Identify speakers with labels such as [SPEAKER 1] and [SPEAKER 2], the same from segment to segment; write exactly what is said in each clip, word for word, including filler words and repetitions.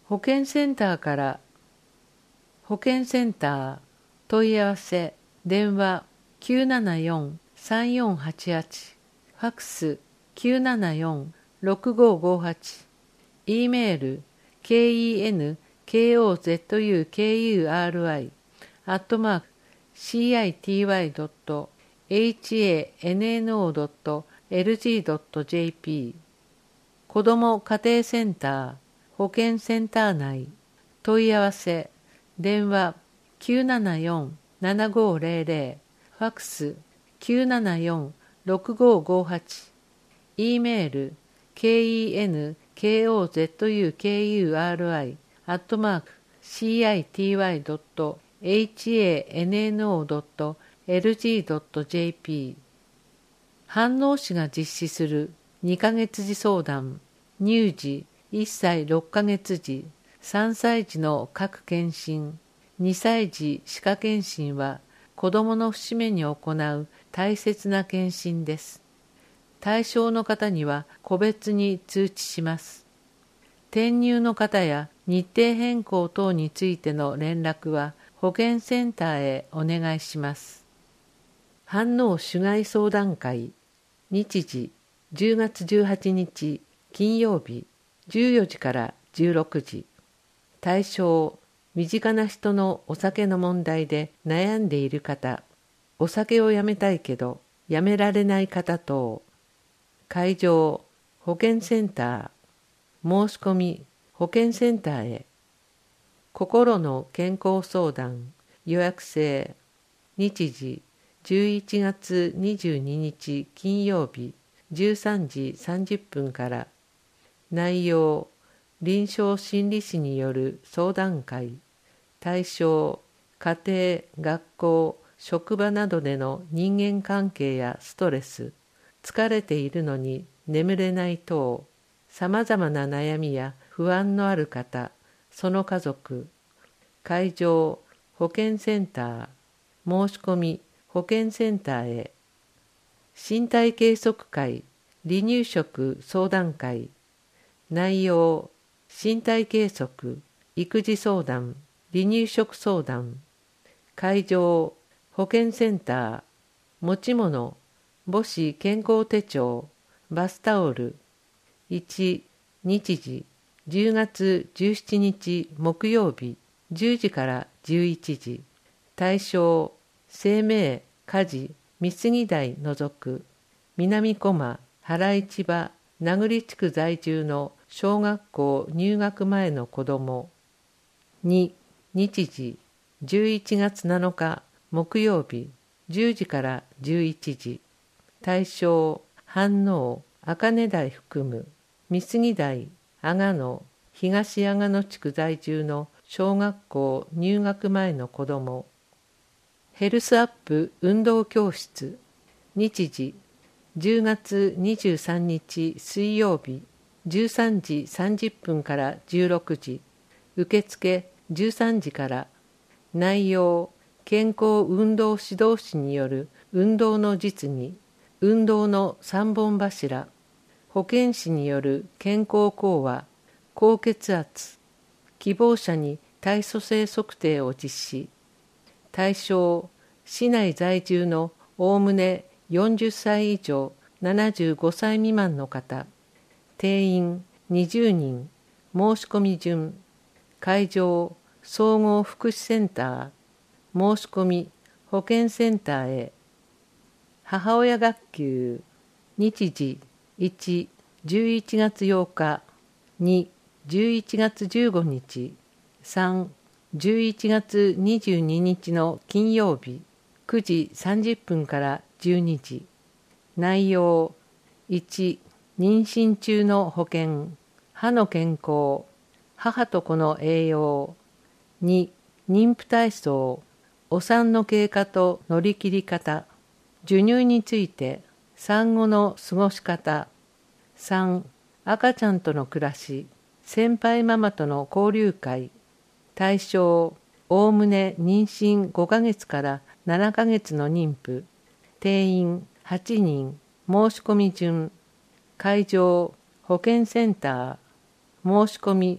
[SPEAKER 1] 保健センターから保健センター問い合わせ電話 きゅうななよんさんよんはちはち ファックス きゅうななよんろくごごはち E メール kenkozukuri アットマーク シーアイティーワイドットエイチエーエヌエヌオードットエルジードットジェーピー 子ども家庭センター保健センター内問い合わせ電話 きゅうななよんななごゼロゼロ ファックス きゅうななよんろくごごはち E メール kenkozukuri アットマーク シーアイティーワイドットエイチエーエヌエヌオードットエルジードットジェーピー 飯能市が実施するにかげつ児相談、乳児、いっさいろっかげつ児、さんさい児の各検診、にさい児歯科検診は子どもの節目に行う大切な検診です。対象の方には個別に通知します。転入の方や日程変更等についての連絡は保健センターへお願いします。飯能主害相談会日時じゅうがつじゅうはちにち金曜日じゅうよじからじゅうろくじ。対象身近な人のお酒の問題で悩んでいる方、お酒をやめたいけどやめられない方等。会場保健センター、申し込み保健センターへ。心の健康相談予約制日時じゅういちがつにじゅうににち金曜日じゅうさんじさんじゅっぷんから。内容臨床心理士による相談会。対象家庭、学校、職場などでの人間関係やストレス、疲れているのに眠れない等、さまざまな悩みや不安のある方、その家族。会場保健センター、申し込み保健センターへ。身体計測会離乳食相談会。内容身体計測、育児相談、離乳食相談。会場保健センター、持ち物母子健康手帳、バスタオル。いち日時じゅうがつじゅうしちにち木曜日じゅうじからじゅういちじ。対象生命、家事、美杉台除く南小間原市場名栗地区在住の小学校入学前の子ども。に日時じゅういちがつなのか木曜日じゅうじからじゅういちじ。対象飯能茜台含む美杉台阿賀野東阿賀野地区在住の小学校入学前の子ども。ヘルスアップ運動教室日時じゅうがつにじゅうさんにち水曜日じゅうさんじさんじゅっぷんからじゅうろくじ。受付じゅうさんじから。内容健康運動指導士による運動の実技、運動の三本柱、保健師による健康講話、高血圧、希望者に体組成測定を実施。対象市内在住のおおむねよんじゅっさい以上ななじゅうごさい未満の方。定員にじゅうにん。申し込み順。会場総合福祉センター。申し込み保健センターへ。母親学級日時いち、じゅういちがつようかに、じゅういちがつじゅうごにちさん、じゅういちがつにじゅうににちの金曜日くじさんじゅっぷんからじゅうにじ。内容いち、妊娠中の保健、歯の健康、母と子の栄養。に、妊婦体操、お産の経過と乗り切り方、授乳について、産後の過ごし方。さん、赤ちゃんとの暮らし、先輩ママとの交流会。対象おおむね妊娠ごかげつからななかげつの妊婦。定員はちにん。申し込み順。会場保健センター。申し込み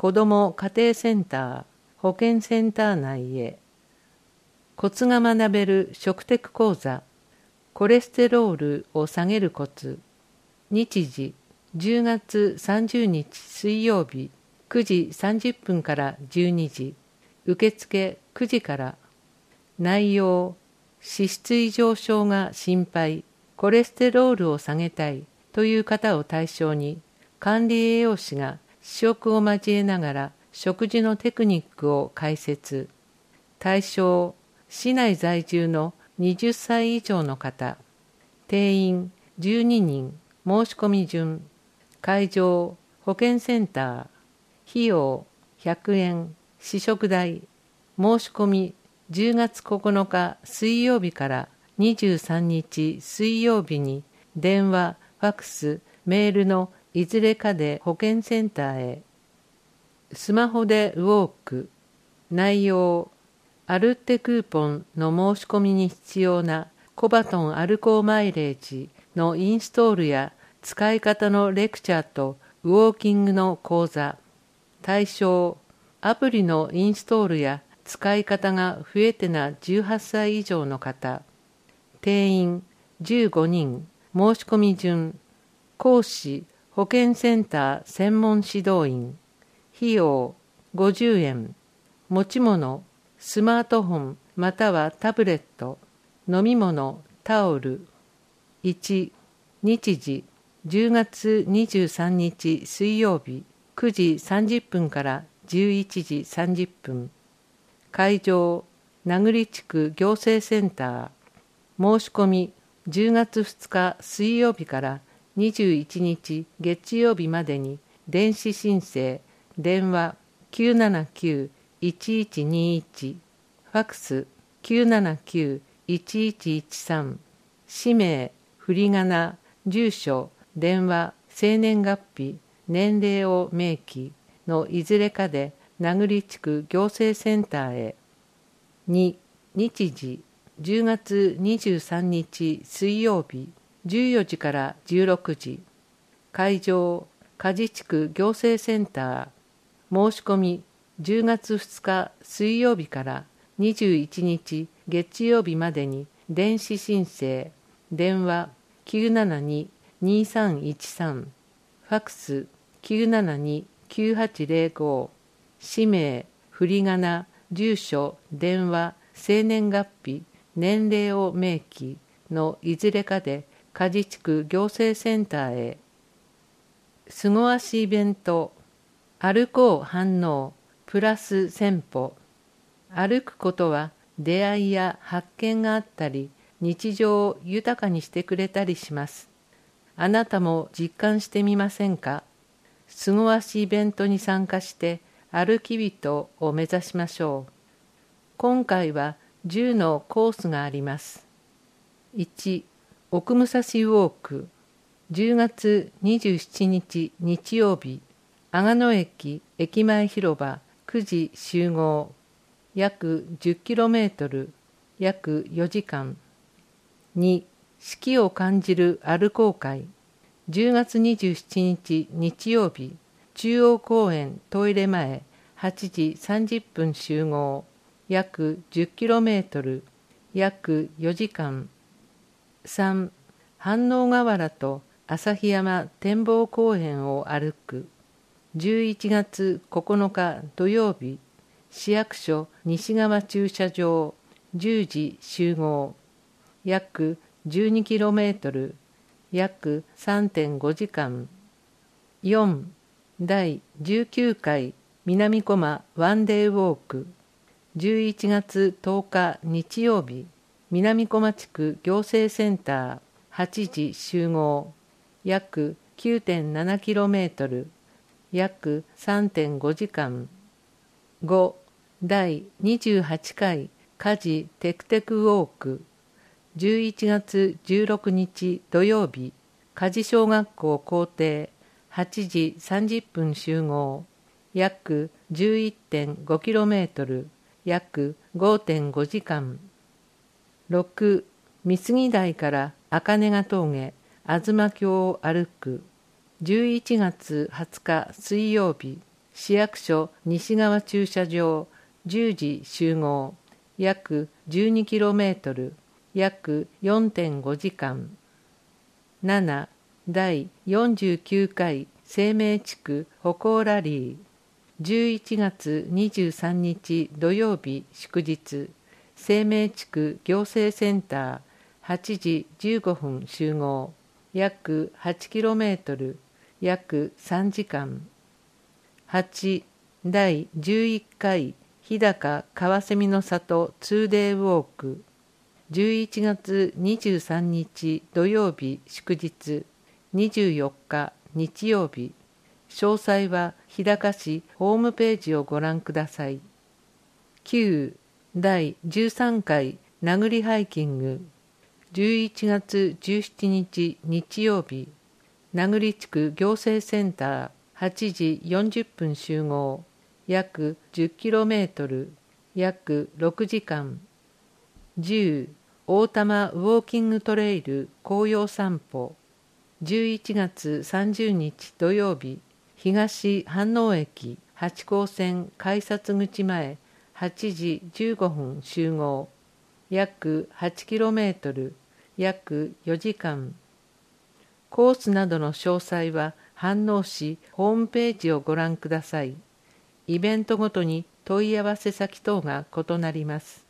[SPEAKER 1] 子ども家庭センター、保健センター内へ。コツが学べる食テク講座、コレステロールを下げるコツ。日時、じゅうがつさんじゅうにち水曜日、くじさんじゅっぷんからじゅうにじ。受付くじから。内容、脂質異常症が心配、コレステロールを下げたいという方を対象に、管理栄養士が試食を交えながら食事のテクニックを解説。対象、市内在住のはたち以上の方。定員じゅうににん、申し込み順。会場、保健センター。費用ひゃくえん、試食代。申し込みじゅうがつここのか水曜日からにじゅうさんにち水曜日に電話、ファクス、メールのいずれかで保健センターへ。スマホでウォーク。内容、アルッテクーポンの申し込みに必要なコバトンアルコーマイレージのインストールや使い方のレクチャーとウォーキングの講座。対象、アプリのインストールや使い方が不得手なじゅうはっさい以上の方。定員じゅうごにん、申し込み順。講師、保健センター専門指導員。費用ごじゅうえん。持ち物、スマートフォンまたはタブレット。飲み物、タオル。いち、日時、じゅうがつにじゅうさんにち水曜日、くじさんじゅっぷんからじゅういちじさんじゅっぷん。会場、名栗地区行政センター。申し込み、じゅうがつふつか水曜日からにじゅういちにち月曜日までに電子申請、電話きゅうななきゅういちいちにいち、ファクスきゅうななきゅういちいちいちさん、氏名、振り仮名、住所、電話、生年月日、年齢を明記のいずれかで名栗地区行政センターへ。に、日時、じゅうがつにじゅうさんにち水曜日、じゅうよじからじゅうろくじ。会場、梶地区行政センター。申し込み、じゅうがつふつか水曜日からにじゅういちにち月曜日までに電子申請、電話きゅうななに にさんいちさん、ファクスきゅうななに きゅうはちゼロご、氏名、振り仮名、住所、電話、生年月日、年齢を明記のいずれかで梶地区行政センターへ。すご足イベント、歩こう反応プラス先歩。歩くことは出会いや発見があったり、日常を豊かにしてくれたりします。あなたも実感してみませんか？すご足イベントに参加して歩き人を目指しましょう。今回はじゅうのコースがあります。いち、奥武蔵ウォーク。じゅうがつにじゅうしちにち日曜日、阿賀野駅駅前広場くじ集合。約 じゅっキロメートル、約よじかん。に、四季を感じる歩こう会。じゅうがつにじゅうしちにち日曜日、中央公園トイレ前はちじさんじゅっぷん集合。約 じゅっキロメートル、約よじかん。さん、飯能河原と旭山展望公園を歩く。じゅういちがつここのか土曜日、市役所西側駐車場じゅうじ集合。約 じゅうにキロメートル、約 さんてんごじかん。よん、だいじゅうきゅうかい南小間ワンデーウォーク。じゅういちがつとおか日曜日、南小間地区行政センターはちじ集合。約 きゅうてんななキロメートル、約 さんてんごじかん。ご、だいにじゅうはちかい家事テクテクウォーク。じゅういちがつじゅうろくにち土曜日、家事小学校校庭はちじさんじゅっぷん集合。約 じゅういってんごキロメートル、約 ごてんごじかん。ろく、美杉台から赤根ヶ峠、東京を歩く。じゅういちがつはつか水曜日、 市役所西側駐車場じゅうじ集合、約 じゅうにキロメートル、約 よんてんごじかん。なな、だいよんじゅうきゅうかい生命地区歩行ラリー、じゅういちがつにじゅうさんにち土曜日祝日、生命地区行政センターはちじじゅうごふん集合、約 はちキロメートル、約さんじかん。はち、だいじゅういっかい日高カワセミの里 ツーデイ ウォーク、じゅういちがつにじゅうさんにち土曜日祝日、にじゅうよっか日曜日。詳細は日高市ホームページをご覧ください。きゅう、だいじゅうさんかい名栗ハイキング、じゅういちがつじゅうしちにち日曜日、名栗地区行政センターはちじよんじゅっぷん集合、約 じゅっキロメートル、約ろくじかん。じゅう、大玉ウォーキングトレイル紅葉散歩、じゅういちがつさんじゅうにち土曜日、東飯能駅八高線改札口前はちじじゅうごふん集合、約 はちキロメートル、約よじかん。コースなどの詳細は飯能市ホームページをご覧ください。イベントごとに問い合わせ先等が異なります。